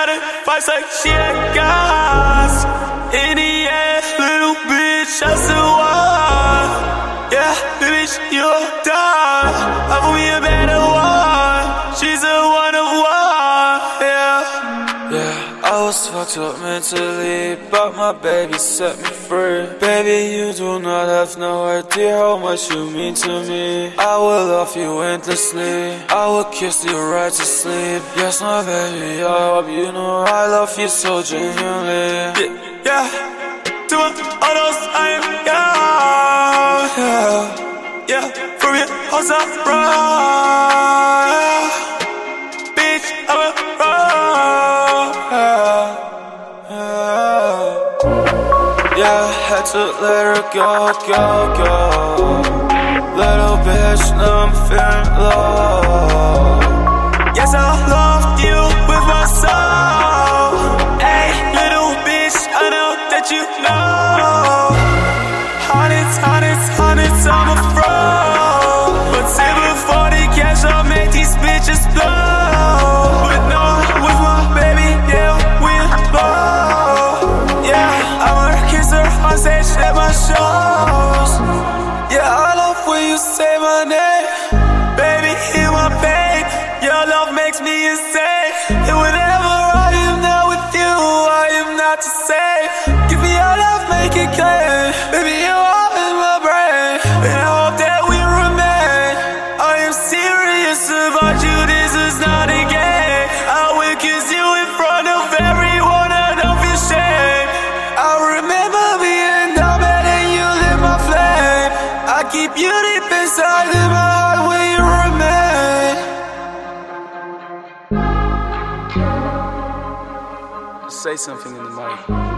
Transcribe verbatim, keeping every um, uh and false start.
started fights like she had gas. In the end, little bitch, I said what? Yeah, bitch, you'll die. I will be a better one. She's a one of one, yeah. Yeah, I was fucked up mentally, but my baby set me free. Baby, you do not have no idea how much you mean to me. I will love you endlessly, I will kiss you right to sleep. Yes, my baby, I hope you know I love you so genuinely. Yeah, yeah. To my others, I am yeah, yeah. Yeah, from your house I run, yeah. Bitch, I'm a run, yeah, yeah. Yeah, had to let her go, go, go. Little bitch, now I'm feeling low. Yes, I loved you with my soul. Hey, little bitch, I know that you know. Hundreds, hundreds, hundreds, I'm a fraud. But say before the cash, I'll make these bitches blow. But no, with my baby, yeah, we'll blow. Yeah, I'ma kiss her on stage at my shows. Yeah, I love when you say my name. Baby, hear my pain. Your love makes me insane. And whenever I am not with you, I am not to say. Give me your love, make it clear. Baby, you are in my brain, and I hope that we remain. I am serious about you, this is not a game. I will kiss you in front of everyone, I don't feel shame. I remember being down bad and you lit my flame. I keep you deep inside in my heart where you remain. Say something in the mic.